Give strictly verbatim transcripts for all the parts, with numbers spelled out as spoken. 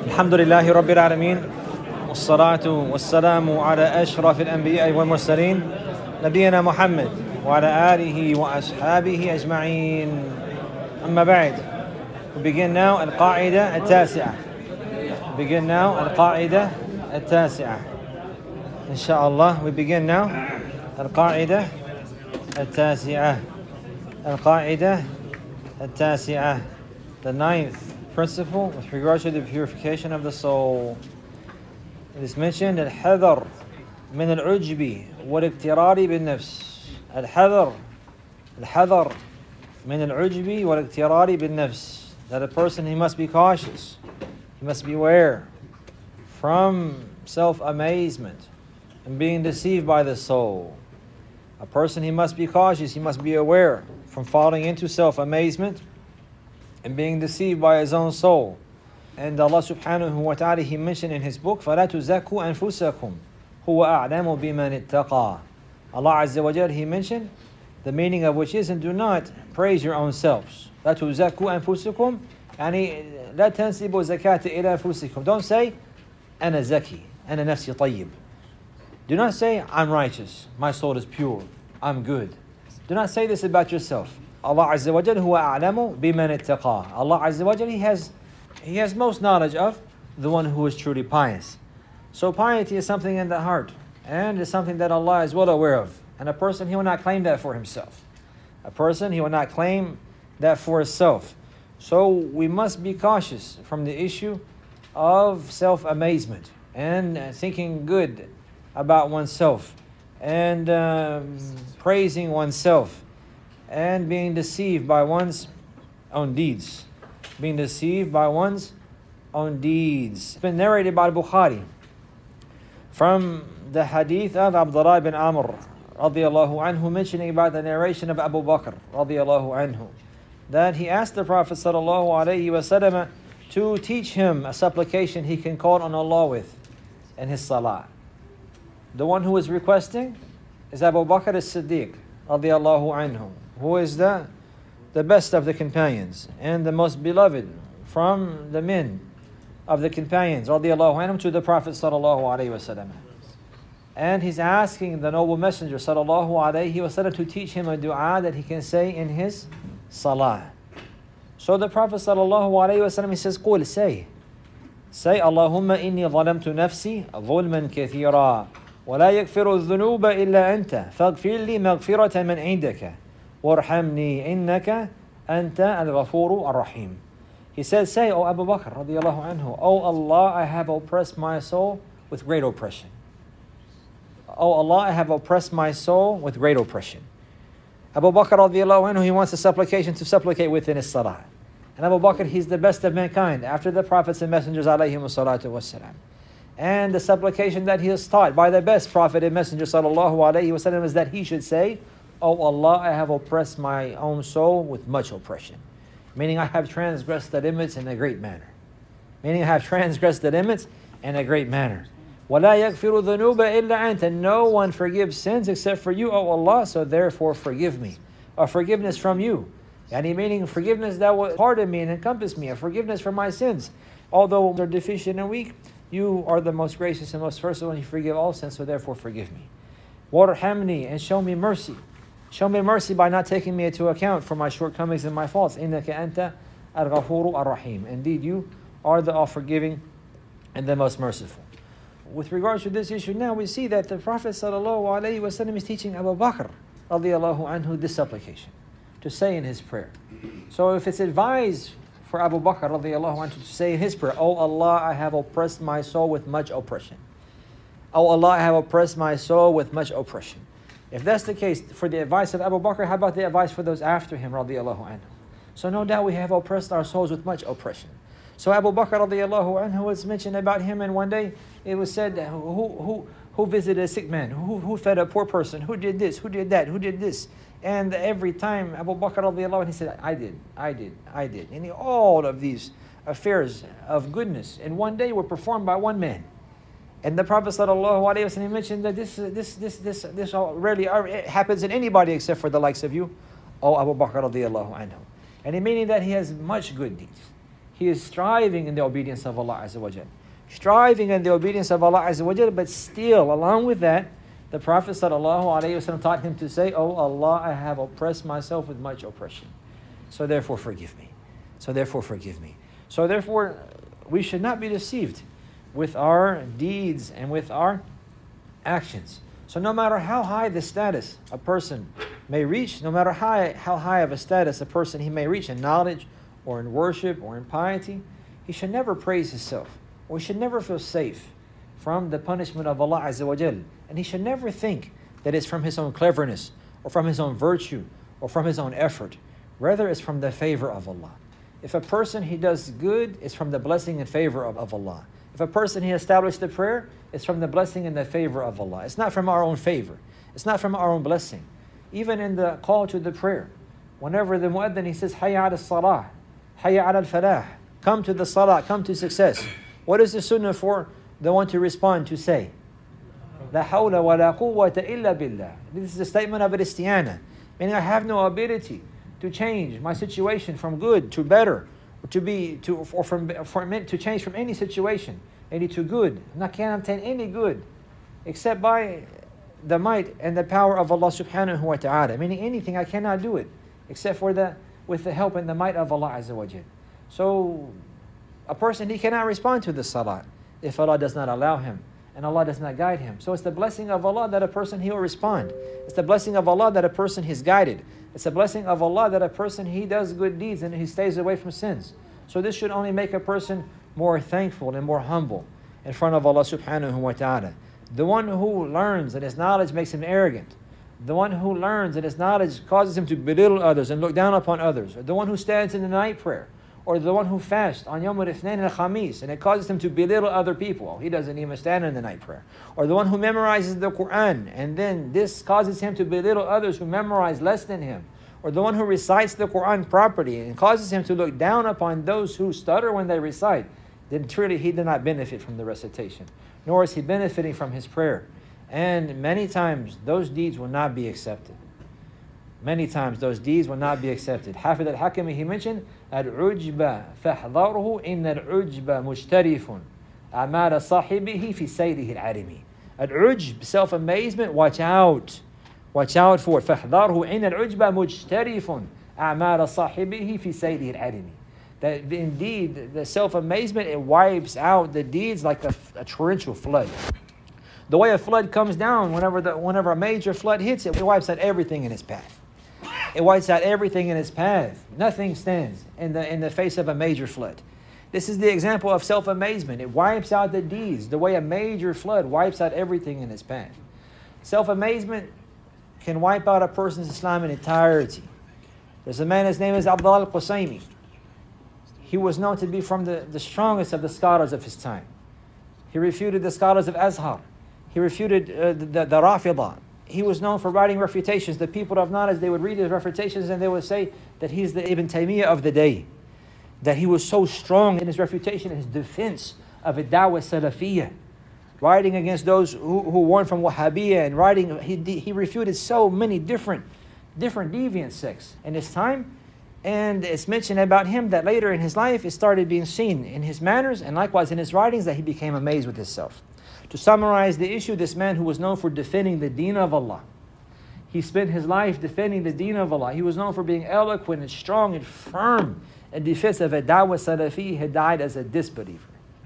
الحمد لله رب العالمين والصلاة والسلام على أشرف الأنبياء والمرسلين نبينا محمد وعلى آله وأصحابه أجمعين أما بعد. We begin now القاعدة التاسعة. We begin now القاعدة التاسعة. Inshallah, we begin now القاعدة التاسعة. القاعدة التاسعة, the ninth principle with regards to the purification of the soul. It is mentioned الحذر من العجب والاغترار بالنفس. الحذر الحذر من العجب والاغترار بالنفس. That a person, he must be cautious, he must beware from self-amazement and being deceived by the soul. A person, he must be cautious, he must be aware from falling into self-amazement and being deceived by his own soul. And Allah subhanahu wa ta'ala, He mentioned in His book, فَلَا تُزَكُّوا أَنفُسَكُمْ هُوَ أَعْلَمُ بِمَنِ اتَّقَى. Allah Azza wa Jal, He mentioned, the meaning of which is, and do not praise your own selves. لَا تُزَكُّوا أَنفُسَكُمْ يعني لا تنسبوا زكاة إلى أنفسكم. Don't say أنا زكي, أنا نفسي طيب. Do not say I'm righteous, my soul is pure, I'm good. Do not say this about yourself. Allah Azza wa Jal huwa a'lamu biman ittaqa. Allah Azza wa Jal, He has He has most knowledge of the one who is truly pious. So piety is something in the heart, and is something that Allah is well aware of. And a person, he will not claim that for himself. A person, he will not claim that for himself. So we must be cautious from the issue of self-amazement and thinking good about oneself and um, praising oneself and being deceived by one's own deeds. Being deceived by one's own deeds. It's been narrated by Bukhari from the hadith of Abdullah bin Amr radiyallahu anhu, mentioning about the narration of Abu Bakr radiyallahu anhu, that he asked the Prophet sallallahu alayhi wasallam to teach him a supplication he can call on Allah with in his salah. The one who is requesting is Abu Bakr as-Siddiq radiyallahu anhu, who is the the best of the companions and the most beloved from the men of the companions radiyallahu anhum to the Prophet sallallahu alayhi wasallam. And he's asking the noble messenger sallallahu alayhi wasallam to teach him a dua that he can say in his salah. So the Prophet sallallahu alayhi wasallam, he says, قول, say, say, Allahumma inni zalamtu nafsi ظلما كثيرا ولا يغفر الذنوب إلا أنت فاغفر لي مغفرة من عندك وارحمني إنك أنت الغفور الرحيم. He says, say, O Abu Bakr radiyallahu anhu, O Allah, I have oppressed my soul with great oppression. O Allah, I have oppressed my soul with great oppression. Abu Bakr radiyallahu anhu, he wants a supplication to supplicate within his salah. And Abu Bakr, he's the best of mankind after the prophets and messengers alayhimu salatu wassalam. And the supplication that he is taught by the best prophet and messenger sallallahu alayhi wasallam is that he should say, O Allah, I have oppressed my own soul with much oppression. Meaning I have transgressed the limits in a great manner. Meaning I have transgressed the limits in a great manner. وَلَا يَغْفِرُ الذُّنُوبَ إِلَّا أَنْتَ. No one forgives sins except for you, O Allah, so therefore forgive me. A forgiveness from you. Yani meaning forgiveness that will pardon me and encompass me. A forgiveness for my sins. Although they're deficient and weak, you are the most gracious and most merciful, and you forgive all sins, so therefore forgive me. وَارْحَمْنِي, and show me mercy. Show me mercy by not taking me into account for my shortcomings and my faults. إِنَّكَ أَنْتَ الْغَفُورُ الرَّحِيمُ. Indeed, you are the all-forgiving and the most merciful. With regards to this issue now, we see that the Prophet sallallahu alaihi wasallam is teaching Abu Bakr radiyallahu anhu this supplication to say in his prayer. So if it's advised for Abu Bakr radiyallahu anhu to say in his prayer, O Allah, I have oppressed my soul with much oppression. O Allah, I have oppressed my soul with much oppression. If that's the case for the advice of Abu Bakr, how about the advice for those after him radiyallahu anhu? So no doubt we have oppressed our souls with much oppression. So Abu Bakr radiyallahu anhu was mentioned about him, and one day it was said, who who who visited a sick man, who who fed a poor person, who did this, who did that, who did this. And every time Abu Bakr radiyallahu anhu, he said, I did, I did, I did. And all of these affairs of goodness in one day were performed by one man. And the Prophet sallallahu alaihi wasallam mentioned that this this this this this rarely happens in anybody except for the likes of you, O Abu Bakr radiyallahu anhu. And it meaning that he has much good deeds. He is striving in the obedience of Allah Azza wa Jal. Striving in the obedience of Allah Azza wa Jal, but still, along with that, the Prophet Sallallahu Alaihi Wasallam taught him to say, "Oh Allah, I have oppressed myself with much oppression. So therefore forgive me. So therefore forgive me." So therefore, we should not be deceived with our deeds and with our actions. So no matter how high the status a person may reach, no matter how, how high of a status a person he may reach in knowledge or in worship or in piety, he should never praise himself, or he should never feel safe from the punishment of Allah Azza wa Jal. And he should never think that it's from his own cleverness or from his own virtue or from his own effort. Rather, it's from the favor of Allah. If a person he does good, it's from the blessing and favor of, of Allah. If a person he established the prayer, it's from the blessing and the favor of Allah. It's not from our own favor. It's not from our own blessing. Even in the call to the prayer, whenever the mu'adhin he says, "Hayya ala salah, hayya ala al-falah," come to the salah, come to success. What is the sunnah for the one to respond to say? La hawla wa la quwwata illa billah. This is a statement of al-isti'ana, meaning I have no ability to change my situation from good to better, or to be to or from for to change from any situation any to good. And I can't obtain any good except by the might and the power of Allah Subhanahu wa Taala. Meaning anything I cannot do it except for the with the help and the might of Allah Azza wa Jal. So a person he cannot respond to the salat if Allah does not allow him and Allah does not guide him. So it's the blessing of Allah that a person he will respond. It's the blessing of Allah that a person is guided. It's a blessing of Allah that a person he does good deeds and he stays away from sins. So this should only make a person more thankful and more humble in front of Allah Subhanahu wa Ta'ala. The one who learns and his knowledge makes him arrogant. The one who learns and his knowledge causes him to belittle others and look down upon others. Or the one who stands in the night prayer. Or the one who fasts on Yawm al-Ithnain and al-Khamis and it causes him to belittle other people. He doesn't even stand in the night prayer. Or the one who memorizes the Quran and then this causes him to belittle others who memorize less than him. Or the one who recites the Quran properly and causes him to look down upon those who stutter when they recite. Then truly he did not benefit from the recitation. Nor is he benefiting from his prayer. And many times those deeds will not be accepted. Many times those deeds will not be accepted. Hafid al-Hakami, he mentioned, "Al-ujba fahdharuhu inna al-ujba mujtarifun amara sahibihi fi sayrihi al-arimi." Al-ujb, self-amazement, watch out. Watch out for it. فَاحْذَرْهُ إِنَّ الْعُجْبَ مُجْتَرِفٌ أَعْمَالَ صَاحِبِهِ فِي سَيْرِهِ الْعَرِمِ. That indeed, the self-amazement, it wipes out the deeds like a, a torrential flood. The way a flood comes down, whenever, the, whenever a major flood hits it, it wipes out everything in its path. It wipes out everything in its path. Nothing stands in the, in the face of a major flood. This is the example of self-amazement. It wipes out the deeds, the way a major flood wipes out everything in its path. Self-amazement can wipe out a person's Islam in entirety. There's a man, his name is Abdullah al-Qusaymi. He was known to be from the, the strongest of the scholars of his time. He refuted the scholars of Azhar. He refuted uh, the, the, the Rafidah. He was known for writing refutations. The people of knowledge, they would read his refutations and they would say that he's the Ibn Taymiyyah of the day. That he was so strong in his refutation and his defense of a da'wah salafiyah. Writing against those who, who warned from Wahhabiyah and writing, he, he refuted so many different, different deviant sects in his time. And it's mentioned about him that later in his life, it started being seen in his manners and likewise in his writings that he became amazed with himself. To summarize the issue, this man who was known for defending the deen of Allah, he spent his life defending the deen of Allah. He was known for being eloquent and strong and firm in defense of a da'wah salafi. He died as a disbeliever.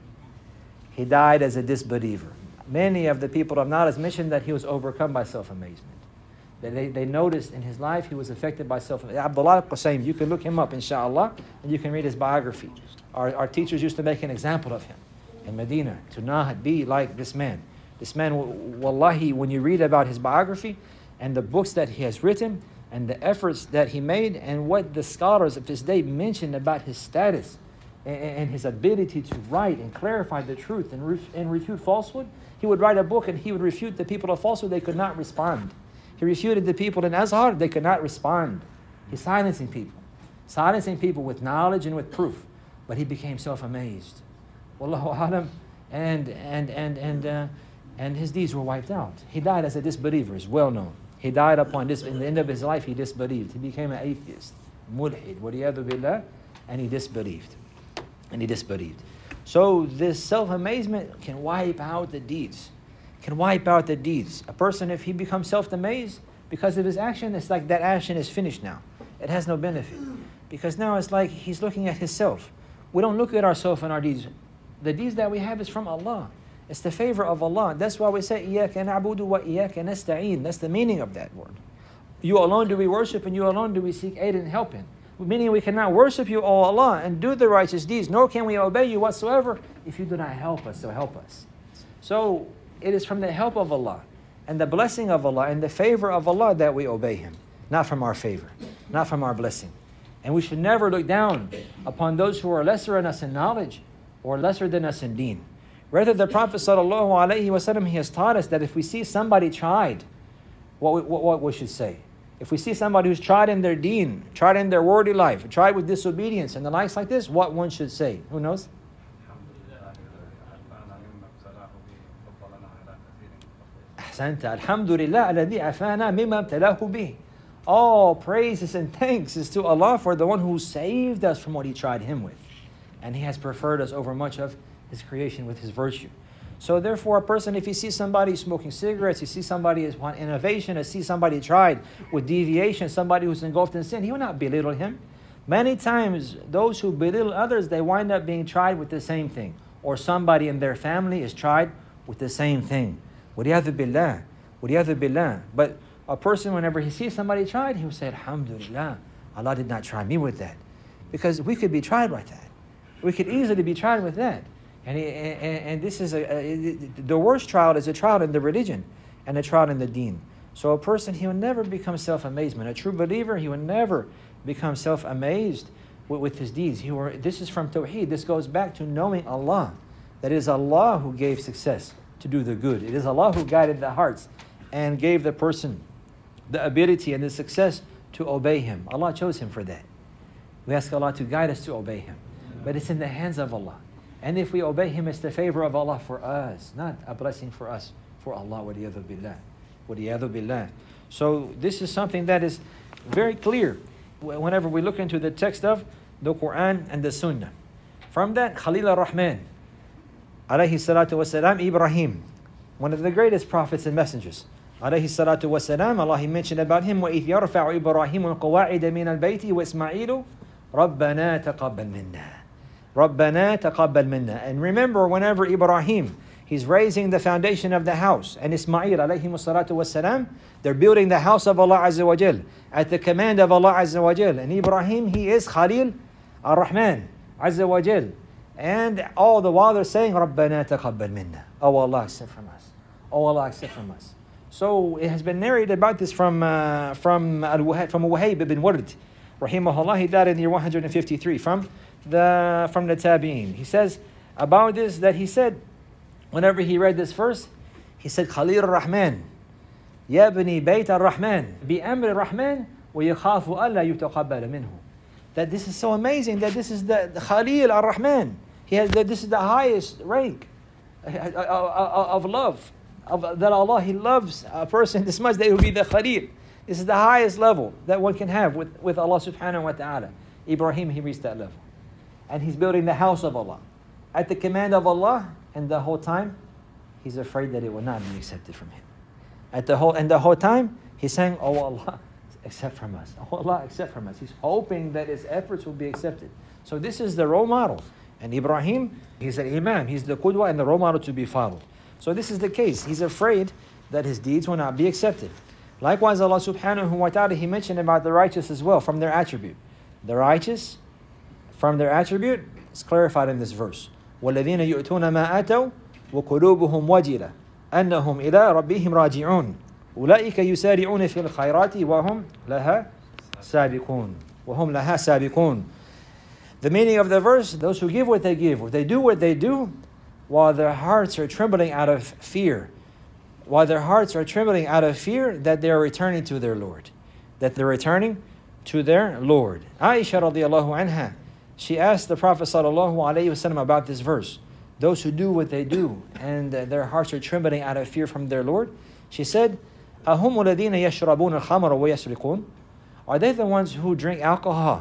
He died as a disbeliever. Many of the people of knowledge mentioned that he was overcome by self-amazement. That they, they noticed in his life he was affected by self-amazement. Abdullah al-Qusaymi, you can look him up, inshallah, and you can read his biography. Our, our teachers used to make an example of him in Medina, to not be like this man. This man, wallahi, when you read about his biography and the books that he has written and the efforts that he made and what the scholars of his day mentioned about his status, and his ability to write and clarify the truth and, ref and refute falsehood, he would write a book and he would refute the people of falsehood. They could not respond. He refuted the people in Azhar. They could not respond. He's silencing people. Silencing people with knowledge and with proof. But he became self-amazed. Wallahu alam. And, and, and, and, uh, and his deeds were wiped out. He died as a disbeliever. It's well known. He died upon this. In the end of his life, he disbelieved. He became an atheist. Mulhid. Waliyadu billah. And he disbelieved. and he disbelieved. So this self-amazement can wipe out the deeds. Can wipe out the deeds. A person, if he becomes self-amazed because of his action, it's like that action is finished now. It has no benefit. Because now it's like he's looking at himself. We don't look at ourselves and our deeds. The deeds that we have is from Allah. It's the favor of Allah. That's why we say, إِيَّاكَ نَعْبُدُ وَإِيَّاكَ نَسْتَعِينَ. That's the meaning of that word. You alone do we worship, and you alone do we seek aid and help in. Meaning we cannot worship you, O Allah, and do the righteous deeds, nor can we obey you whatsoever if you do not help us, so help us. So it is from the help of Allah and the blessing of Allah and the favor of Allah that we obey Him, not from our favor, not from our blessing. And we should never look down upon those who are lesser than us in knowledge or lesser than us in deen. Rather, the Prophet ﷺ, he has taught us that if we see somebody tried, what we, what, what we should say. If we see somebody who's tried in their deen, tried in their worldly life, tried with disobedience and the likes like this, what one should say. Who knows? أحسنت الحمد لله الذي عافانا مما ابتلاه به. All praises and thanks is to Allah for the one who saved us from what He tried Him with. And He has preferred us over much of His creation with His virtue. So therefore, a person, if he sees somebody smoking cigarettes, he sees somebody is want innovation, he sees somebody tried with deviation, somebody who's engulfed in sin, he will not belittle him. Many times, those who belittle others, they wind up being tried with the same thing. Or somebody in their family is tried with the same thing. وَلِيَذُ بِاللَّهِ وَلِيَذُ بِاللَّهِ. But a person, whenever he sees somebody tried, he will say, Alhamdulillah, Allah did not try me with that. Because we could be tried like that. We could easily be tried with that. And, and, and this is a, a, the worst trial is a trial in the religion and a trial in the deen. So a person, he will never become self-amazement. A true believer, he will never become self-amazed with, with his deeds. He will, this is from Tawheed. This goes back to knowing Allah. That it is Allah who gave success to do the good. It is Allah who guided the hearts and gave the person the ability and the success to obey Him. Allah chose him for that. We ask Allah to guide us to obey Him. But it's in the hands of Allah. And if we obey Him, it's the favor of Allah for us, not a blessing for us, for Allah. وَلِيَذُ بِاللَّهِ وَلِيَذُ بِاللَّهِ. So this is something that is very clear whenever we look into the text of the Quran and the Sunnah. From that, Khalil ar-Rahman, alayhi salatu wasalam, Ibrahim, one of the greatest prophets and messengers. Alayhi salatu wasalam, Allah He mentioned about him, وَإِذْ يَرْفَعُ إِبْرَاهِيمُ الْقَوَاعِدَ مِنَ الْبَيْتِ وَإِسْمَعِيلُ رَبَّنَا تَقَبَّلْ مِنَّا رَبَّنَا تَقَبَّلْ مِنَّا. And remember, whenever Ibrahim, he's raising the foundation of the house, and Ismail, alayhi salatu wasalam, they're building the house of Allah Azza wa Jal at the command of Allah Azza wa Jal. And Ibrahim, he is Khalil ar-Rahman Azza wa Jal. And all the while they're saying, رَبَّنَا تَقَبَّلْ مِنَّا. Oh Allah, accept from us. Oh Allah, accept from us. So it has been narrated about this from uh, from Al-Wahhab, from Wahayb ibn Ward, rahimahullah. He died in the year one hundred fifty-three from the from the Tabi'in. He says about this that he said, whenever he read this verse, he said, Khalil ar-Rahman, يَبْنِي بَيْتَ الرَّحْمَنِ بِأَمْرِ الرَّحْمَنِ وَيَخَافُ أَلَّا يُتَقَبَّلَ مِنْهُ. That this is so amazing, that this is the, the Khalil ar-Rahman. He has the, this is the highest rank of love. Of, that Allah, He loves a person this much that it will be the Khalil. This is the highest level that one can have with, with Allah subhanahu wa ta'ala. Ibrahim, he reached that level. And he's building the house of Allah at the command of Allah, and the whole time he's afraid that it will not be accepted from him. At the whole and the whole time he's saying, oh Allah, accept from us. Oh Allah, accept from us. He's hoping that his efforts will be accepted. So this is the role model. And Ibrahim, he's an imam, he's the qudwa and the role model to be followed. So this is the case. He's afraid that his deeds will not be accepted. Likewise, Allah subhanahu wa ta'ala, He mentioned about the righteous as well, from their attribute. The righteous, from their attribute, is clarified in this verse. وَالَّذِينَ يُؤْتُونَ مَا آتَوْا وَقُلُوبُهُمْ وَجِلَةٌ أَنَّهُمْ إِلَىٰ رَبِّهِمْ رَاجِعُونَ أُولَٰئِكَ يُسَارِعُونَ فِي الْخَيْرَاتِ وَهُمْ لَهَا سَابِقُونَ وَهُمْ لَهَا سَابِقُونَ. The meaning of the verse, those who give what they give, or they do what they do, while their hearts are trembling out of fear, while their hearts are trembling out of fear that they are returning to their Lord, that they're returning to their Lord. Aisha radiallahu anha, she asked the Prophet sallallahu alaihi wasallam about this verse. Those who do what they do and uh, their hearts are trembling out of fear from their Lord. She said, أَهُمُ الَّذِينَ يَشْرَبُونَ الْخَمْرَ وَيَسْرِقُونَ. Are they the ones who drink alcohol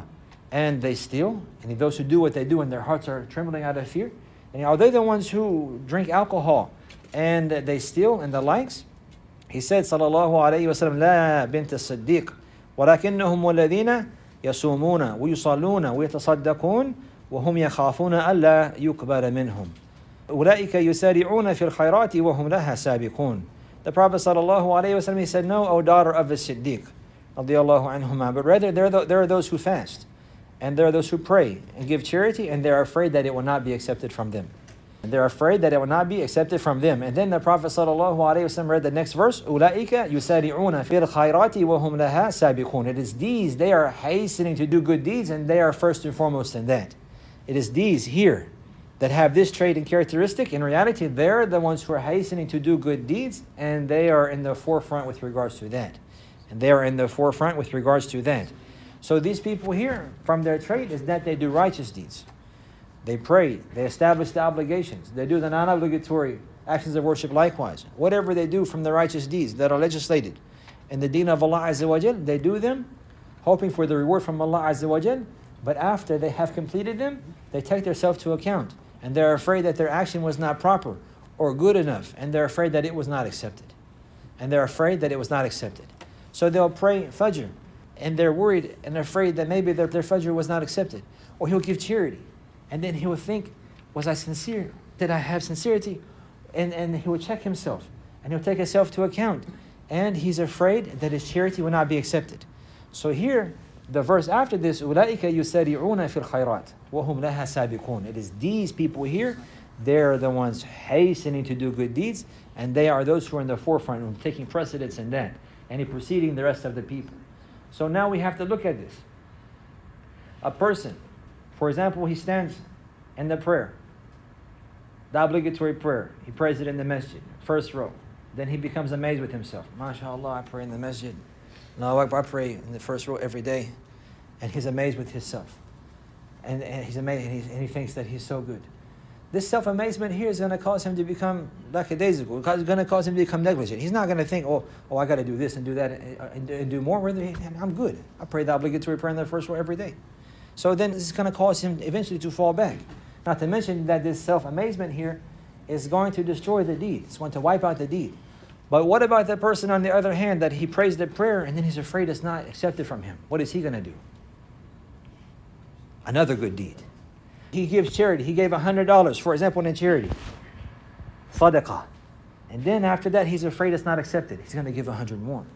and they steal, and those who do what they do and their hearts are trembling out of fear? And are they the ones who drink alcohol and they steal and the likes? He said, sallallahu alayhi wa sallam, لا بنت الصديق ولكنهم الذين يصومون ويصلون ويتصدقون وهم يخافون ألا يقبل منهم أولئك يسارعون في الخيرات وهم لها سابقون. The Prophet sallallahu alayhi wa sallam, he said, no, O daughter of the Siddiq, radiyallahu anhuma, but rather there are, there are those who fast, and there are those who pray and give charity, and they are afraid that it will not be accepted from them. And they're afraid that it will not be accepted from them. And then the Prophet sallallahu alaihi wasallam read the next verse, أُولَٰئِكَ يُسَارِعُونَ فِي الْخَيْرَاتِ وَهُمْ لَهَا سَابِقُونَ. It is these, they are hastening to do good deeds, and they are first and foremost in that. It is these here that have this trait and characteristic. In reality, they're the ones who are hastening to do good deeds, and they are in the forefront with regards to that. And they are in the forefront with regards to that. So these people here, from their trait is that they do righteous deeds. They pray, they establish the obligations, they do the non-obligatory actions of worship likewise. Whatever they do from the righteous deeds that are legislated in the deen of Allah Azza wa Jal, they do them hoping for the reward from Allah Azza wa Jal, but after they have completed them, they take themselves to account, and they're afraid that their action was not proper or good enough, and they're afraid that it was not accepted. And they're afraid that it was not accepted. So they'll pray Fajr, and they're worried and afraid that maybe their, their Fajr was not accepted. Or he'll give charity, and then he will think, was I sincere? Did I have sincerity? And, and he will check himself, and he'll take himself to account. And he's afraid that his charity will not be accepted. So here, the verse after this, أُولَٰئِكَ يُسَارِعُونَ فِي الْخَيْرَاتِ وَهُمْ لَهَا سَابِقُونَ. It is these people here, they're the ones hastening to do good deeds, and they are those who are in the forefront, who are taking precedence in that, and he preceding the rest of the people. So now we have to look at this. A person, for example, he stands in the prayer, the obligatory prayer. He prays it in the masjid, first row. Then he becomes amazed with himself. MashaAllah, I pray in the masjid. No, I pray in the first row every day. And he's amazed with himself. And, and he's amazed, and, he's, and he thinks that he's so good. This self-amazement here is going to cause him to become lackadaisical. It's going to cause him to become negligent. He's not going to think, oh, oh, I got to do this and do that and, and, and do more. Rather, I'm good. I pray the obligatory prayer in the first row every day. So then this is going to cause him eventually to fall back. Not to mention that this self-amazement here is going to destroy the deed. It's going to wipe out the deed. But what about the person on the other hand that he prays the prayer and then he's afraid it's not accepted from him? What is he going to do? Another good deed. He gives charity. He gave one hundred dollars, for example, in charity. Sadaqah. And then after that, he's afraid it's not accepted. He's going to give one hundred more.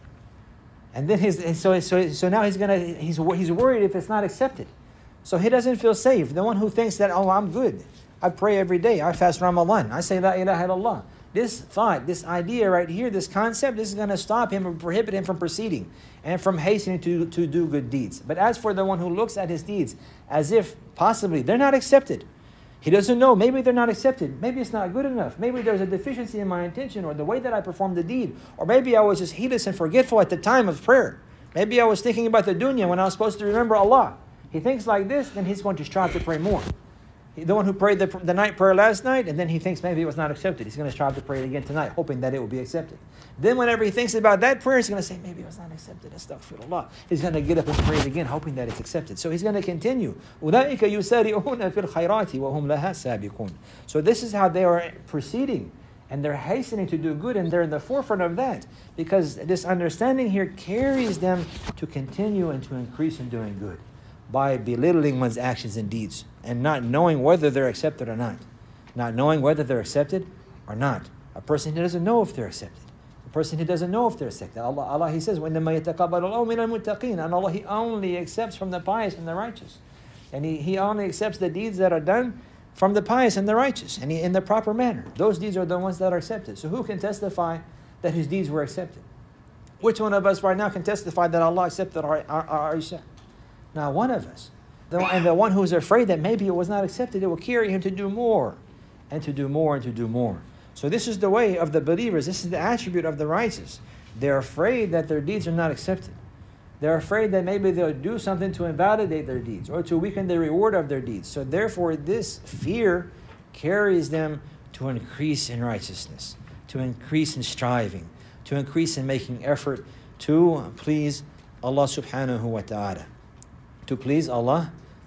And then his, and so, so, so now he's going to, he's, he's worried if it's not accepted. So he doesn't feel safe. The one who thinks that, oh, I'm good. I pray every day. I fast Ramadan. I say La ilaha illallah. This thought, this idea right here, this concept, this is going to stop him and prohibit him from proceeding and from hastening to, to do good deeds. But as for the one who looks at his deeds as if possibly they're not accepted, he doesn't know, maybe they're not accepted, maybe it's not good enough, maybe there's a deficiency in my intention or the way that I performed the deed, or maybe I was just heedless and forgetful at the time of prayer. Maybe I was thinking about the dunya when I was supposed to remember Allah. He thinks like this, then he's going to strive to pray more. The one who prayed the, the night prayer last night, and then he thinks maybe it was not accepted. He's going to strive to pray it again tonight, hoping that it will be accepted. Then whenever he thinks about that prayer, he's going to say, maybe it was not accepted. Astaghfirullah. He's going to get up and pray it again, hoping that it's accepted. So he's going to continue. أُولَٰئِكَ يُسَارِعُونَ فِي الْخَيْرَاتِ وَهُمْ لَهَا سَابِقُونَ. So this is how they are proceeding, and they're hastening to do good, and they're in the forefront of that, because this understanding here carries them to continue and to increase in doing good by belittling one's actions and deeds and not knowing whether they're accepted or not. Not knowing whether they're accepted or not. A person who doesn't know if they're accepted. A person who doesn't know if they're accepted. Allah, Allah He says, وَإِنَّمَا يَتَقَبَّلُ اللَّهُ مِنَ الْمُتَّقِينَ. And Allah, He only accepts from the pious and the righteous. And He, he only accepts the deeds that are done from the pious and the righteous, and he, in the proper manner. Those deeds are the ones that are accepted. So who can testify that his deeds were accepted? Which one of us right now can testify that Allah accepted our, our, our Isha? Not one of us. The, and the one who's afraid that maybe it was not accepted, it will carry him to do more, and to do more, and to do more. So this is the way of the believers. This is the attribute of the righteous. They're afraid that their deeds are not accepted. They're afraid that maybe they'll do something to invalidate their deeds or to weaken the reward of their deeds. So therefore, this fear carries them to increase in righteousness, to increase in striving, to increase in making effort to please Allah subhanahu wa ta'ala. To please Allah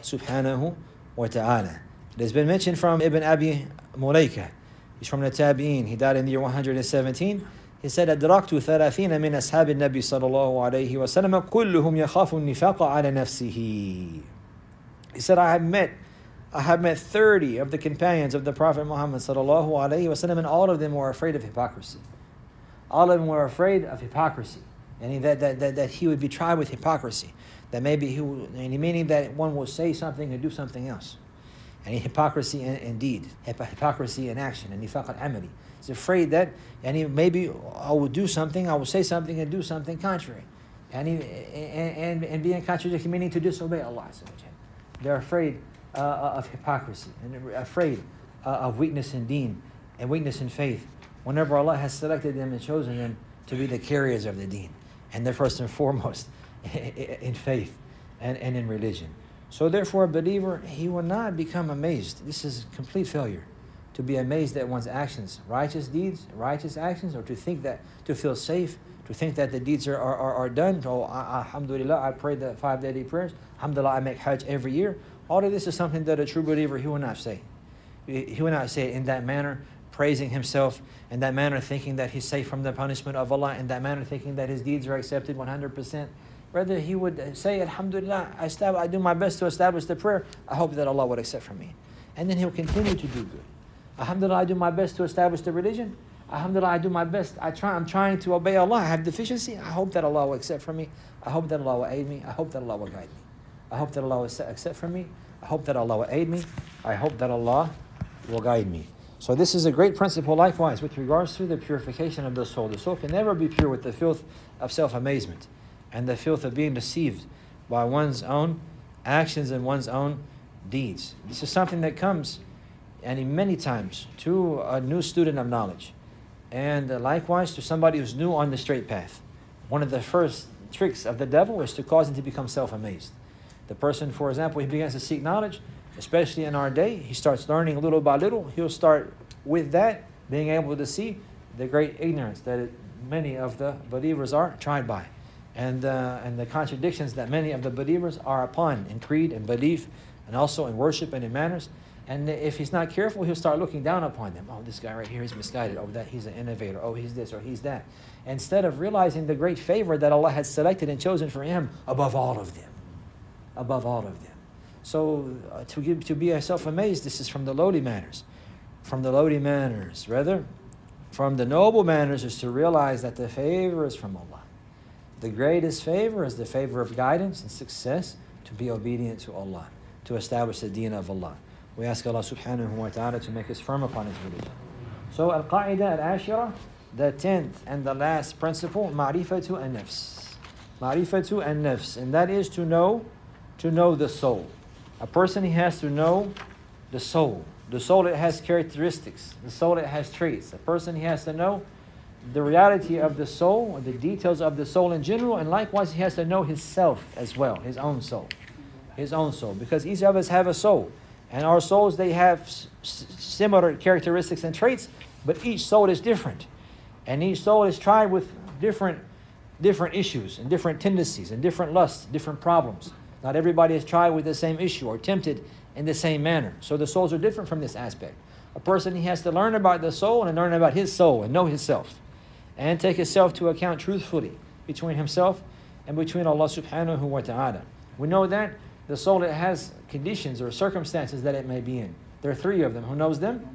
subhanahu wa ta'ala. It has been mentioned from Ibn Abi Mulaika. He's from the Tabi'een. He died in the year one hundred seventeen. He said, أدركت ثلاثين من أصحاب النبي صلى الله عليه وسلم كلهم يخاف النفاق على نفسه. He said, I have met I have met thirty of the companions of the Prophet Muhammad sallallahu alaihi wasallam, and all of them were afraid of hypocrisy. All of them were afraid of hypocrisy, and that, that, that, that he would be tried with hypocrisy. That maybe he would, meaning that one will say something and do something else. And hypocrisy in, in deed, hypocrisy in action, and nifaq al-amali. He's afraid that, and he, maybe I will do something, I will say something and do something contrary. And, he, and, and, and be in contradiction, meaning to disobey Allah. They're afraid uh, of hypocrisy, and afraid uh, of weakness in deen and weakness in faith, whenever Allah has selected them and chosen them to be the carriers of the deen, and they're first and foremost in faith and, and in religion. So therefore, a believer, he will not become amazed. This is complete failure, to be amazed at one's actions, righteous deeds, righteous actions, or to think that, to feel safe, to think that the deeds are, are, are done. Oh, alhamdulillah, I pray the five daily prayers. Alhamdulillah, I make hajj every year. All of this is something that a true believer, he will not say. He will not say it in that manner, praising himself, in that manner thinking that he's safe from the punishment of Allah, in that manner thinking that his deeds are accepted one hundred percent. Rather, he would say, alhamdulillah, I, stab- I do my best to establish the prayer. I hope that Allah would accept from me. And then he'll continue to do good. Alhamdulillah, I do my best to establish the religion. Alhamdulillah, I do my best. I try, I'm trying to obey Allah. I have deficiency. I hope that Allah will accept from me. I hope that Allah will aid me. I hope that Allah will guide me. I hope that Allah will accept from me. I hope that Allah will aid me. I hope that Allah will guide me. So this is a great principle likewise with regards to the purification of the soul. The soul can never be pure with the filth of self-amazement and the filth of being deceived by one's own actions and one's own deeds. This is something that comes, and many times, to a new student of knowledge, and likewise to somebody who's new on the straight path. One of the first tricks of the devil is to cause him to become self-amazed. The person, for example, he begins to seek knowledge, especially in our day, he starts learning little by little. He'll start with that, being able to see the great ignorance that it, many of the believers are tried by, and uh, and the contradictions that many of the believers are upon in creed and belief, and also in worship and in manners. And if he's not careful, he'll start looking down upon them. Oh, this guy right here is misguided. Oh, that he's an innovator. Oh, he's this or he's that. Instead of realizing the great favor that Allah has selected and chosen for him above all of them, above all of them. So uh, to give, to be self-amazed, this is from the lowly manners. From the lowly manners, rather, from the noble manners is to realize that the favor is from Allah. The greatest favor is the favor of guidance and success to be obedient to Allah, to establish the deen of Allah. We ask Allah subhanahu wa ta'ala to make us firm upon His religion. So al-qa'idah al-ashira, the tenth and the last principle, ma'rifatu an-nafs. Ma'rifatu an-nafs, and that is to know, to know the soul. A person, he has to know the soul. The soul, it has characteristics. The soul, it has traits. A person, he has to know the reality of the soul, the details of the soul in general, and likewise he has to know his self as well, his own soul. His own soul. Because each of us have a soul. And our souls, they have s- similar characteristics and traits, but each soul is different. And each soul is tried with different, different issues and different tendencies and different lusts, different problems. Not everybody is tried with the same issue or tempted in the same manner. So the souls are different from this aspect. A person, he has to learn about the soul and learn about his soul and know himself. And take himself to account truthfully between himself and between Allah subhanahu wa ta'ala. We know that the soul, it has conditions or circumstances that it may be in. There are three of them. Who knows them?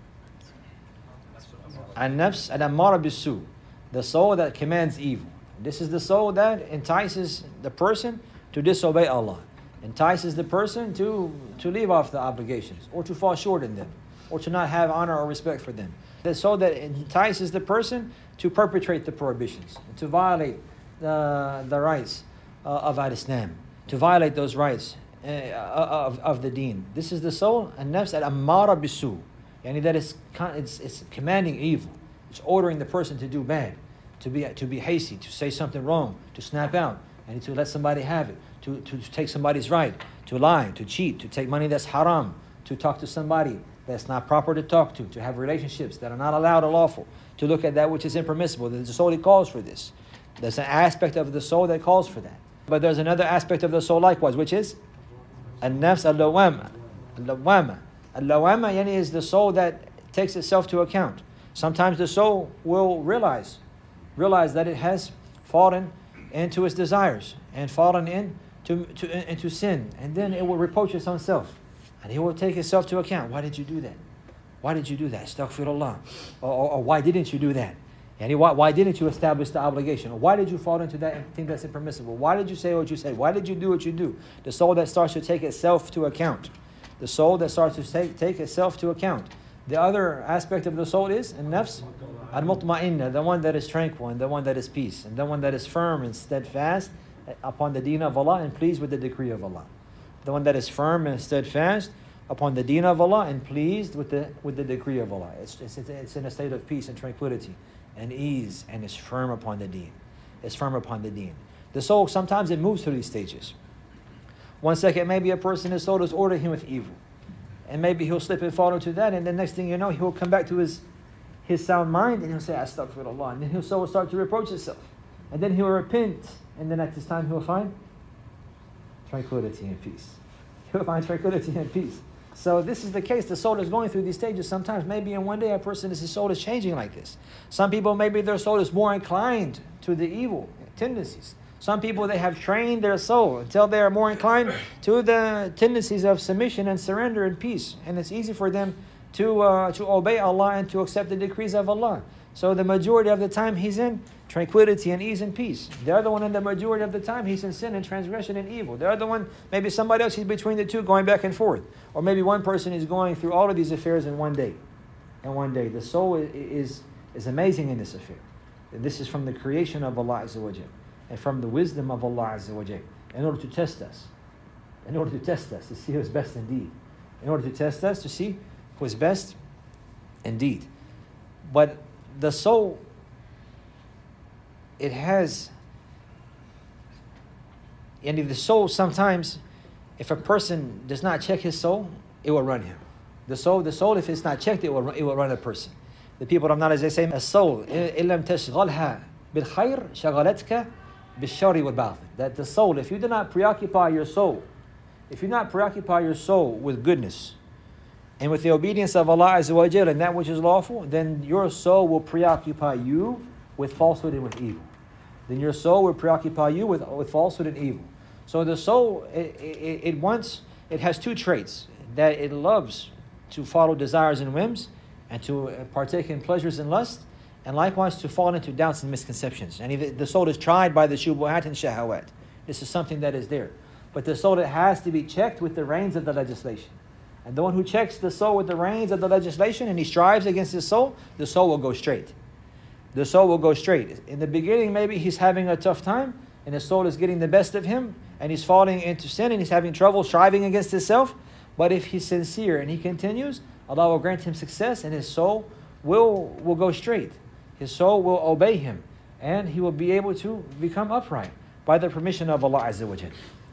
An-nafs al-ammara bis-su, the soul that commands evil. This is the soul that entices the person to disobey Allah, entices the person to, to leave off the obligations, or to fall short in them, or to not have honor or respect for them. The soul that entices the person to perpetrate the prohibitions, to violate the, the rights uh, of al-Islam, to violate those rights uh, of, of the deen. This is the soul, an-nafs al-ammara bis-su, yani that is, it's, it's commanding evil. It's ordering the person to do bad, to be, to be hasty, to say something wrong, to snap out, and to let somebody have it, to, to take somebody's right, to lie, to cheat, to take money that's haram, to talk to somebody that's not proper to talk to, to have relationships that are not allowed or lawful, to look at that which is impermissible. The soul, it calls for this. There's an aspect of the soul that calls for that. But there's another aspect of the soul likewise, which is An-nafs al-lawama. Al-lawama. Al-lawama yani is the soul that takes itself to account. Sometimes the soul will realize, realize that it has fallen into its desires and fallen into, to, into sin. And then it will reproach its own self. And it will take itself to account. Why did you do that? Why did you do that? Astaghfirullah. Or, or, or why didn't you do that? And why, why didn't you establish the obligation? Or why did you fall into that and think that's impermissible? Why did you say what you said? Why did you do what you do? The soul that starts to take itself to account. The soul that starts to take, take itself to account. The other aspect of the soul is an-nafs al-mutma'inna, the one that is tranquil and the one that is peace and the one that is firm and steadfast upon the deen of Allah and pleased with the decree of Allah. The one that is firm and steadfast upon the deen of Allah and pleased with the with the decree of Allah. It's, it's, it's in a state of peace and tranquility and ease and is firm upon the deen. It's firm upon the deen. The soul, sometimes it moves through these stages. One second, maybe a person, his soul is ordering him with evil. And maybe he'll slip and fall into that, and the next thing you know, he'll come back to his his sound mind, and he'll say, Astaghfirullah. And then his soul will start to reproach itself. And then he'll repent, and then at this time he'll find tranquility and peace. He'll find tranquility and peace. So this is the case. The soul is going through these stages. Sometimes maybe in one day a person, his soul is changing like this. Some people, maybe their soul is more inclined to the evil tendencies. Some people, they have trained their soul until they are more inclined to the tendencies of submission and surrender and peace. And it's easy for them to uh, to obey Allah and to accept the decrees of Allah. So the majority of the time he's in tranquility and ease and peace. The other one, in the majority of the time, he's in sin and transgression and evil. The other one, maybe somebody else, he's between the two, going back and forth. Or maybe one person is going through all of these affairs in one day. In one day. The soul is, is amazing in this affair. And this is from the creation of Allah Azza wa Jal, and from the wisdom of Allah Azza wa Jal, in order to test us. In order to test us, to see who is best indeed. In order to test us, to see who is best indeed. But the soul, it has, and the soul sometimes, if a person does not check his soul, it will run him. The soul, the soul, if it's not checked, it will, it will run a person. The people of knowledge, they say, a soul, إِلَّمْ تَشْغَلْهَا بِالْخَيْرِ شَغَلَتْكَ بِالشَّرِّ وَالْبَاطِلِ. That the soul, if you do not preoccupy your soul, if you not preoccupy your soul with goodness, and with the obedience of Allah Azza wa Jal and that which is lawful, then your soul will preoccupy you with falsehood and with evil. Then your soul will preoccupy you with, with falsehood and evil. So the soul, it, it, it wants, it has two traits. That it loves to follow desires and whims, and to partake in pleasures and lust, and likewise to fall into doubts and misconceptions. And if the soul is tried by the shubuhat and shahawat. This is something that is there. But the soul, it has to be checked with the reins of the legislation. And the one who checks the soul with the reins of the legislation and he strives against his soul, the soul will go straight. The soul will go straight. In the beginning, maybe he's having a tough time and his soul is getting the best of him and he's falling into sin and he's having trouble striving against himself. But if he's sincere and he continues, Allah will grant him success and his soul will, will go straight. His soul will obey him and he will be able to become upright by the permission of Allah Azza wa Jal.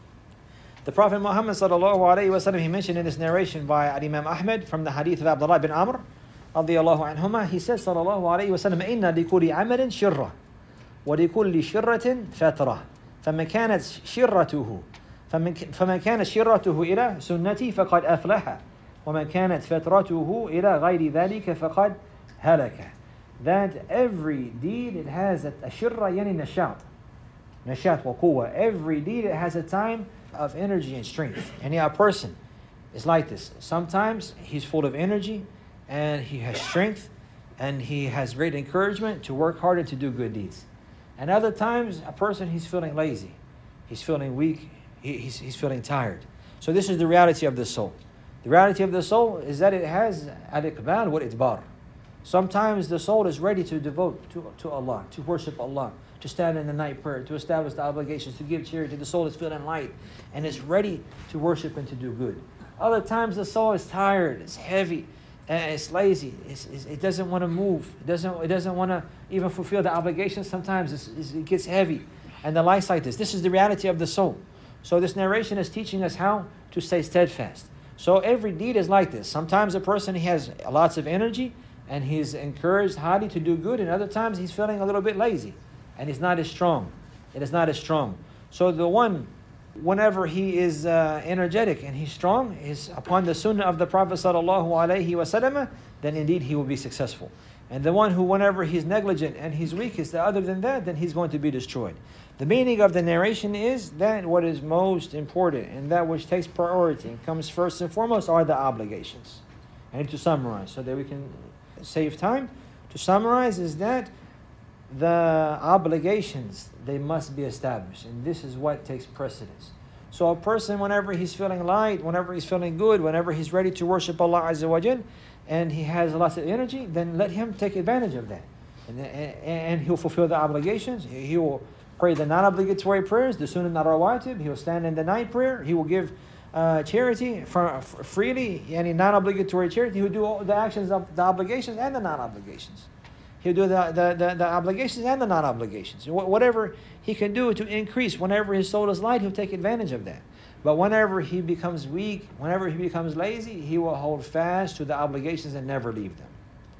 The Prophet Muhammad sallallahu alayhi wa sallam, he mentioned in this narration by Imam Ahmad from the hadith of Abdullah bin Amr radiyallahu anhuma, he says sallallahu alayhi wa sallam, إِنَّ لِكُلِّ عَمَلٍ شِرَّةٍ وَلِكُلِّ شِرَّةٍ فَتْرَةٍ فَمَنْ كَانَتْ شِرَّتُهُ فمن كانت شرته إلى سنتي فقد أفلح ومن كانت فترته إلى غير ذلك فقد هلك. That every deed, it has a shirra, yani nashat. Nashat wa quwwa. Every deed, it has a time of energy and strength. And yeah, a person is like this. Sometimes he's full of energy and he has strength and he has great encouragement to work hard and to do good deeds. And other times, a person, he's feeling lazy. He's feeling weak. He's, he's feeling tired. So this is the reality of the soul. The reality of the soul is that it has al-iqbal wa idbar. Sometimes the soul is ready to devote to, to Allah, to worship Allah, to stand in the night prayer, to establish the obligations, to give charity. The soul is feeling light and it's ready to worship and to do good. Other times the soul is tired, it's heavy, and it's lazy. It's, it's, it doesn't want to move. It doesn't, it doesn't want to even fulfill the obligations. Sometimes it's, it's, it gets heavy. And the likes like this. This is the reality of the soul. So this narration is teaching us how to stay steadfast. So every deed is like this. Sometimes a person, he has lots of energy and he's encouraged highly to do good, and other times he's feeling a little bit lazy and he's not as strong. It is not as strong. So the one whenever he is uh, energetic and he's strong, is upon the sunnah of the Prophet sallallahu alaihi wasallam, then indeed he will be successful. And the one who, whenever he's negligent and he's weak, is the other than that, then he's going to be destroyed. The meaning of the narration is that what is most important and that which takes priority and comes first and foremost are the obligations. And to summarize, so that we can save time, to summarize is that the obligations, they must be established. And this is what takes precedence. So a person, whenever he's feeling light, whenever he's feeling good, whenever he's ready to worship Allah Azza wa Jal, and he has lots of energy, then let him take advantage of that. And, and he'll fulfill the obligations. He will pray the non-obligatory prayers, the sunnah al-rawatib. He will stand in the night prayer. He will give uh, charity for, for freely, any non-obligatory charity. He will do all the actions of the obligations and the non-obligations. He'll do the, the, the, the obligations and the non-obligations. Whatever he can do to increase, whenever his soul is light, he'll take advantage of that. But whenever he becomes weak, whenever he becomes lazy, he will hold fast to the obligations and never leave them.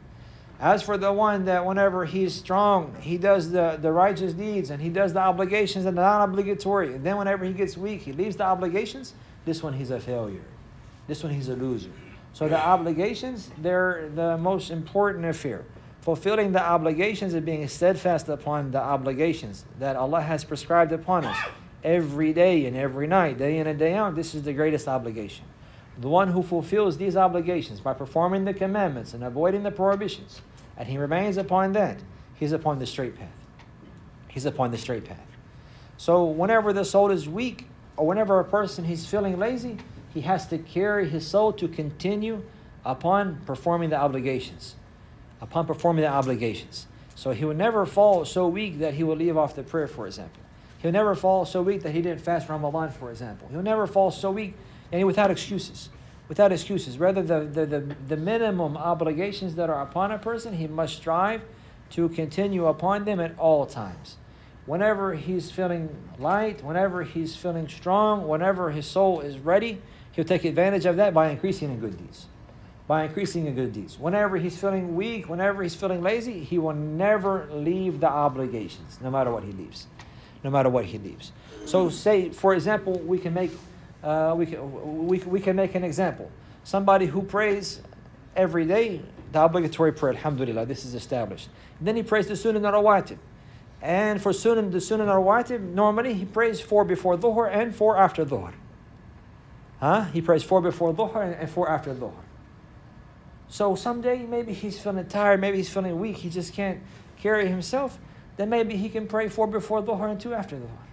As for the one that whenever he's strong, he does the, the righteous deeds and he does the obligations and the non-obligatory, and then whenever he gets weak, he leaves the obligations, this one he's a failure. This one he's a loser. So the obligations, they're the most important affair. Fulfilling the obligations and being steadfast upon the obligations that Allah has prescribed upon us every day and every night, day in and day out, this is the greatest obligation. The one who fulfills these obligations by performing the commandments and avoiding the prohibitions, and he remains upon that, he's upon the straight path. He's upon the straight path. So whenever the soul is weak, or whenever a person is feeling lazy, he has to carry his soul to continue upon performing the obligations. Upon performing the obligations. So he will never fall so weak that he will leave off the prayer, for example. He'll never fall so weak that he didn't fast Ramadan, for example. He'll never fall so weak, and without excuses. Without excuses. Rather, the, the, the, the minimum obligations that are upon a person, he must strive to continue upon them at all times. Whenever he's feeling light, whenever he's feeling strong, whenever his soul is ready, he'll take advantage of that by increasing in good deeds. By increasing in good deeds. Whenever he's feeling weak, whenever he's feeling lazy, he will never leave the obligations, no matter what he leaves. No matter what he leaves. So say, for example, we can make uh, we can we, we can make an example. Somebody who prays every day, the obligatory prayer, alhamdulillah, this is established. And then he prays the sunnah al-rawatib. And for sunnah, the sunnah al-rawatib, normally he prays four before dhuhr and four after dhuhr. Huh? He prays four before dhuhr and, and four after dhuhr. So someday, maybe he's feeling tired, maybe he's feeling weak, he just can't carry himself, then maybe he can pray four before dhuhr and two after dhuhr.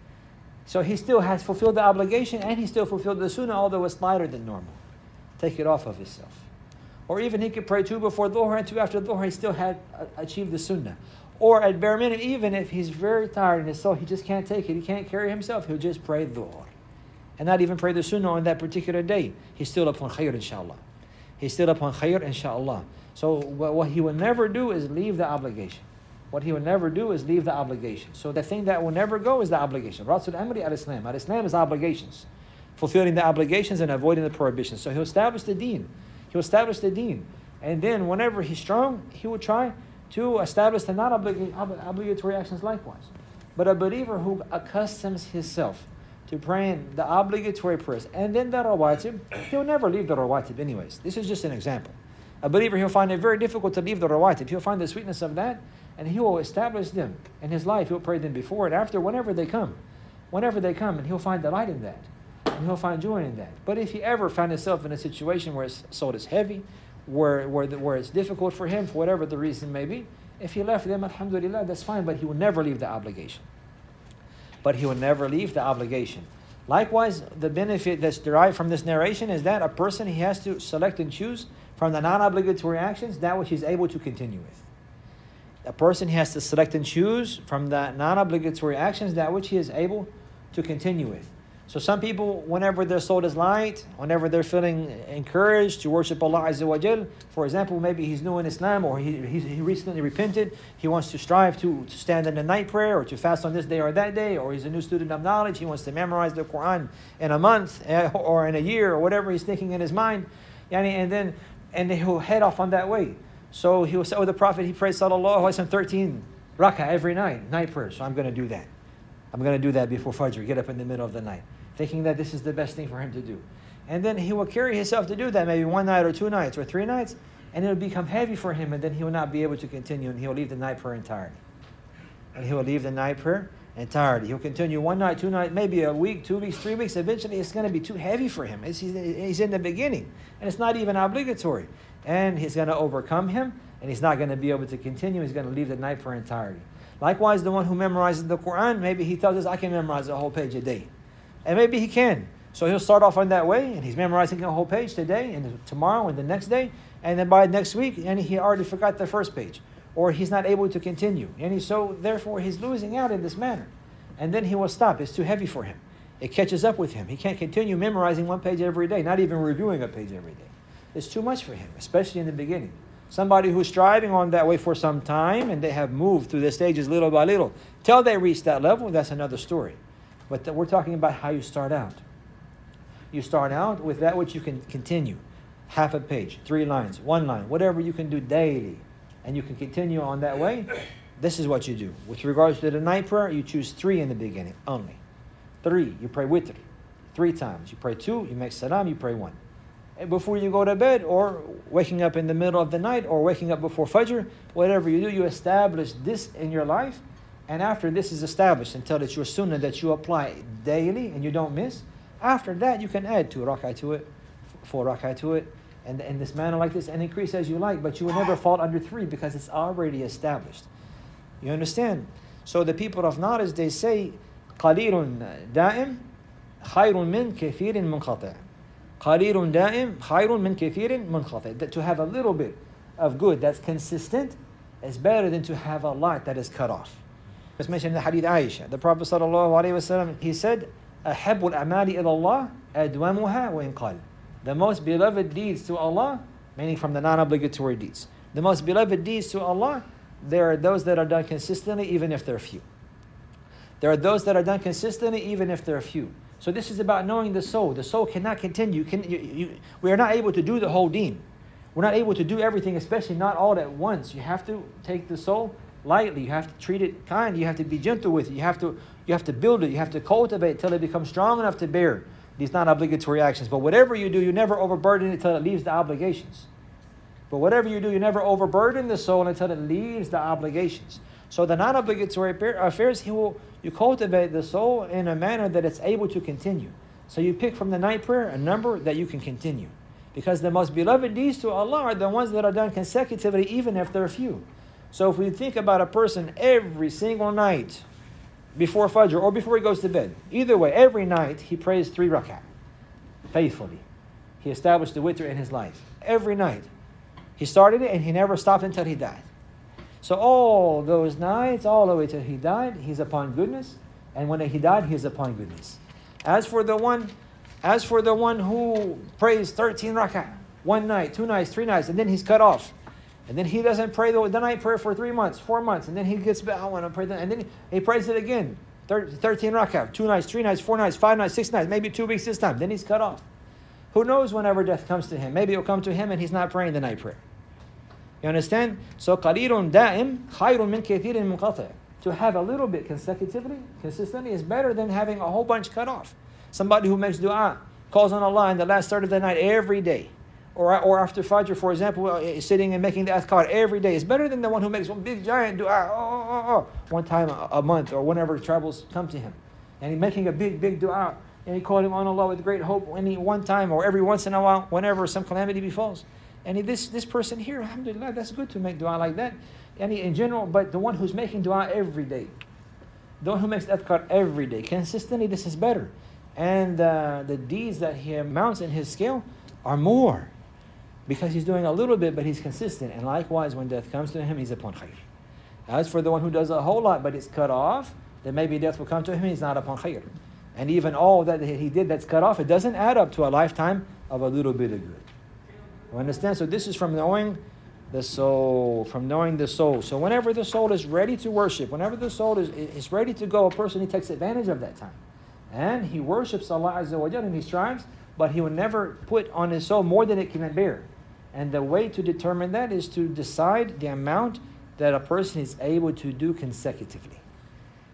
So he still has fulfilled the obligation and he still fulfilled the sunnah, although it's lighter than normal. Take it off of himself. Or even he could pray two before dhuhr and two after dhuhr, he still had achieved the sunnah. Or at bare minimum, even if he's very tired and his soul, he just can't take it, he can't carry himself, he'll just pray dhuhr. And not even pray the sunnah on that particular day. He's still upon khair, inshallah. He's still upon khair, inshallah. So what he will never do is leave the obligation. What he will never do is leave the obligation. So the thing that will never go is the obligation. Rasul Amri al-Islam. Al-Islam is obligations. Fulfilling the obligations and avoiding the prohibitions. So he'll establish the deen. He'll establish the deen. And then whenever he's strong, he will try to establish the non-obligatory actions likewise. But a believer who accustoms himself to praying the obligatory prayers and then the rawatib, he'll never leave the rawatib anyways. This is just an example. A believer, he'll find it very difficult to leave the rawatib. He'll find the sweetness of that and he will establish them in his life. He'll pray them before and after, whenever they come. Whenever they come, and he'll find delight in that. And he'll find joy in that. But if he ever found himself in a situation where his soul is heavy, where, where, the, where it's difficult for him, for whatever the reason may be, if he left them, alhamdulillah, that's fine, but he will never leave the obligation. But he will never leave the obligation. Likewise, the benefit that's derived from this narration is that a person, he has to select and choose from the non-obligatory actions that which he's able to continue with. A person has to select and choose from the non-obligatory actions that which he is able to continue with. So some people, whenever their soul is light, whenever they're feeling encouraged to worship Allah Azza wa Jal, for example, maybe he's new in Islam or he, he, he recently repented, he wants to strive to, to stand in the night prayer or to fast on this day or that day, or he's a new student of knowledge, he wants to memorize the Quran in a month or in a year or whatever he's thinking in his mind, and then and then he'll head off on that way. So he will say, oh, the Prophet, he prays sallallahu alaihi wasallam thirteen rak'ah every night, night prayer, so I'm going to do that. I'm going to do that before Fajr, get up in the middle of the night, thinking that this is the best thing for him to do. And then he will carry himself to do that maybe one night or two nights or three nights, and it will become heavy for him, and then he will not be able to continue, and he will leave the night prayer entirely. And he will leave the night prayer entirely. He'll continue one night, two nights, maybe a week, two weeks, three weeks. Eventually, it's going to be too heavy for him. It's, he's, he's in the beginning, and it's not even obligatory. And he's going to overcome him, and he's not going to be able to continue. He's going to leave the night prayer entirely. Likewise, the one who memorizes the Quran, maybe he tells us, I can memorize a whole page a day. And maybe he can. So he'll start off on that way, and he's memorizing a whole page today, and tomorrow, and the next day, and then by next week, and he already forgot the first page. Or he's not able to continue. And he, so therefore he's losing out in this manner. And then he will stop. It's too heavy for him. It catches up with him. He can't continue memorizing one page every day, not even reviewing a page every day. It's too much for him, especially in the beginning. Somebody who's striving on that way for some time, and they have moved through the stages little by little, till they reach that level, that's another story. But th- we're talking about how you start out. You start out with that which you can continue. Half a page, three lines, one line, whatever you can do daily. And you can continue on that way. This is what you do. With regards to the night prayer, you choose three in the beginning only. Three, you pray witr. Three times. You pray two, you make salam, you pray one. And before you go to bed, or waking up in the middle of the night, or waking up before Fajr, whatever you do, you establish this in your life. And after this is established, until it's your sunnah that you apply daily and you don't miss, after that you can add two rak'ah to it, four rak'ah to it, and in this manner like this, and increase as you like, but you will never fall under three because it's already established. You understand? So the people of knowledge, they say, قَلِيلٌ دَائِمٌ خَيْرٌ مِنْ كَثِيرٍ مُنْقَطِعٍ. قَلِيلٌ دَائِمٌ خَيْرٌ مِنْ كَثِيرٍ مُنْقَطِعٍ. That to have a little bit of good that's consistent is better than to have a lot that is cut off. It's mentioned in the hadith Aisha. The Prophet sallallahu alaihi wasallam, he said, أَحَبُّ الْأَعْمَالِ إِلَى اللَّهِ أَدْوَمُهَا وَإِنْ قَالَ. The most beloved deeds to Allah, meaning from the non-obligatory deeds. The most beloved deeds to Allah, there are those that are done consistently, even if they're few. There are those that are done consistently, even if they're few. So this is about knowing the soul. The soul cannot continue. Can, you, you, we are not able to do the whole deen. We're not able to do everything, especially not all at once. You have to take the soul lightly. You have to treat it kind. You have to be gentle with it. You have to, you have to build it. You have to cultivate it till it becomes strong enough to bear these non-obligatory actions. But whatever you do, you never overburden it until it leaves the obligations. But whatever you do, you never overburden the soul until it leaves the obligations. So the non-obligatory affairs, he will, you cultivate the soul in a manner that it's able to continue. So you pick from the night prayer a number that you can continue. Because the most beloved deeds to Allah are the ones that are done consecutively, even if they're few. So if we think about a person every single night, before Fajr or before he goes to bed, either way, every night he prays three rak'ah faithfully. He established the witr in his life every night. He started it and he never stopped until he died. So all those nights, all the way till he died, he's upon goodness, and when he died, he's upon goodness. As for the one, as for the one who prays thirteen rak'ah one night, two nights, three nights, and then he's cut off. And then he doesn't pray the, the night prayer for three months, four months. And then he gets back, I want to pray that. And then he prays it again. thirteen rak'ah, two nights, three nights, four nights, five nights, six nights, maybe two weeks this time. Then he's cut off. Who knows whenever death comes to him? Maybe it'll come to him and he's not praying the night prayer. You understand? So, قَلِيلٌ دَائِمٌ خَيْرٌ مِنْ كَثِيرٍ مُنْقَطِعٍ. To have a little bit consecutively, consistently, is better than having a whole bunch cut off. Somebody who makes dua, calls on Allah in the last third of the night every day. Or, or after Fajr, for example, sitting and making the adhkar every day is better than the one who makes one big giant dua oh, oh, oh, oh, one time a, a month or whenever troubles come to him. And he's making a big, big dua. And he calling on Allah with great hope any one time or every once in a while, whenever some calamity befalls. And he, this, this person here, alhamdulillah, that's good to make dua like that. And he, in general, but the one who's making dua every day, the one who makes adhkar every day, consistently, this is better. And uh, the deeds that he amounts in his scale are more. Because he's doing a little bit, but he's consistent. And likewise, when death comes to him, he's upon khayr. As for the one who does a whole lot, but it's cut off, then maybe death will come to him, he's not upon khayr. And even all that he did that's cut off, it doesn't add up to a lifetime of a little bit of good. You understand? So this is from knowing the soul, from knowing the soul. So whenever the soul is ready to worship, whenever the soul is, is ready to go, a person, he takes advantage of that time. And he worships Allah Azza wa Jalla and he strives, but he will never put on his soul more than it can bear. And the way to determine that is to decide the amount that a person is able to do consecutively.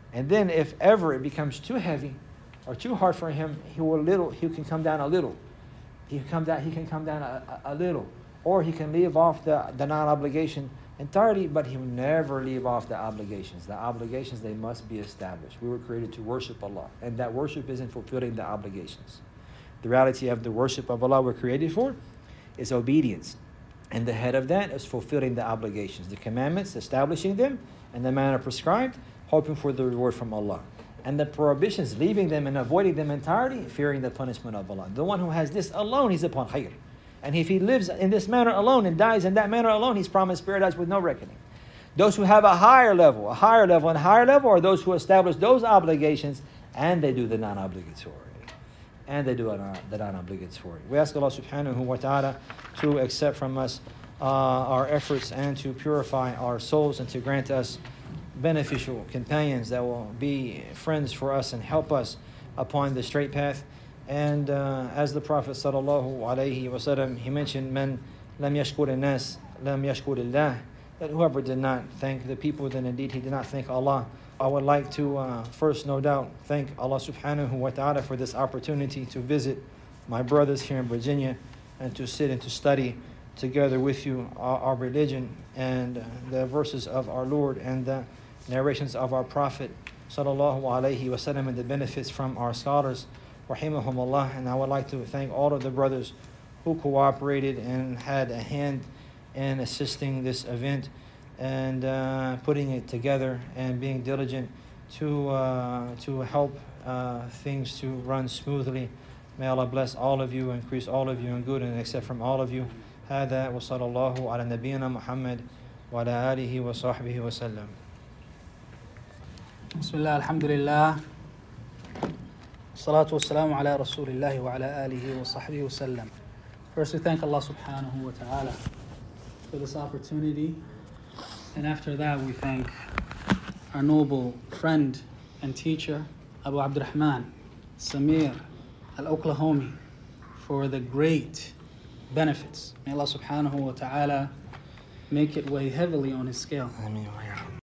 And then if ever it becomes too heavy or too hard for him, he will little he can come down a little. He can come down he can come down a, a, a little. Or he can leave off the, the non-obligation entirely, but he will never leave off the obligations. The obligations, they must be established. We were created to worship Allah, and that worship isn't fulfilling the obligations. The reality of the worship of Allah we're created for is obedience. And the head of that is fulfilling the obligations, the commandments, establishing them in the manner prescribed, hoping for the reward from Allah. And the prohibitions, leaving them and avoiding them entirely, fearing the punishment of Allah. The one who has this alone, he's upon khair. And if he lives in this manner alone and dies in that manner alone, he's promised paradise with no reckoning. Those who have a higher level, a higher level and higher level are those who establish those obligations and they do the non-obligatory. And they do the non-obligatory. We ask Allah subhanahu wa ta'ala to accept from us uh, our efforts and to purify our souls and to grant us beneficial companions that will be friends for us and help us upon the straight path. And uh, as the Prophet sallallahu alaihi wasallam, he mentioned, "Man lam yashkur an-nas, lam yashkur Allah," that whoever did not thank the people, then indeed he did not thank Allah. I would like to uh, first, no doubt, thank Allah subhanahu wa ta'ala for this opportunity to visit my brothers here in Virginia and to sit and to study together with you our, our religion and uh, the verses of our Lord and the narrations of our Prophet sallallahu alaihi wasallam and the benefits from our scholars, rahimahumullah. And I would like to thank all of the brothers who cooperated and had a hand in assisting this event and uh, putting it together and being diligent to uh, to help uh, things to run smoothly. May Allah bless all of you, increase all of you in good and accept from all of you. هذا وصلى الله على نبينا محمد وعلى آله وصحبه وسلم. بسم الله الحمد لله الصلاة والسلام على رسول الله وعلى آله وصحبه وسلم. First, we thank Allah subhanahu wa ta'ala for this opportunity. And after that, we thank our noble friend and teacher, Abu Abdurrahman Samir Al-Oklahomi, for the great benefits. May Allah subhanahu wa ta'ala make it weigh heavily on his scale. Ameen.